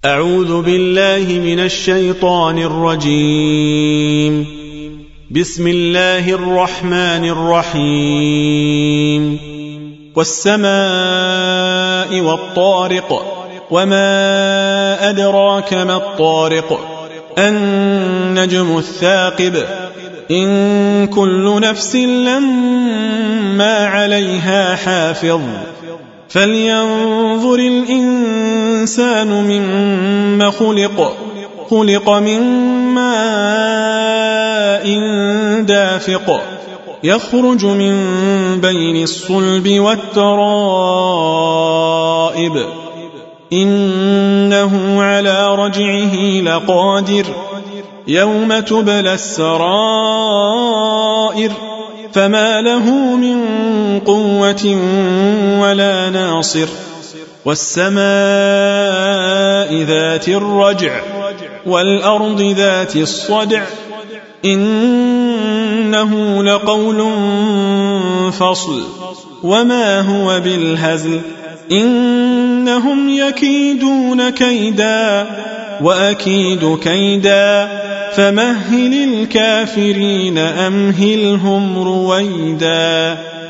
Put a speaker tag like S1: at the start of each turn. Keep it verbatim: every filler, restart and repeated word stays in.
S1: أعوذ بالله من الشيطان الرجيم. بسم الله الرحمن الرحيم. والسماء والطارق وما أدراك ما الطارق النجم الثاقب إن كل نفس لما عليها حافظ فلينظر الإنسان مما خلق خلق من ماء دافق يخرج من بين الصلب والترائب إنه على رجعه لقادر يوم تبلى السرائر فما له من قوة ولا ناصر والسماء ذات الرجع والأرض ذات الصدع إنه لقول فصل وما هو بالهزل إنهم يكيدون كيدا وأكيد كيدا فمهل الكافرين أمهلهم رويدا.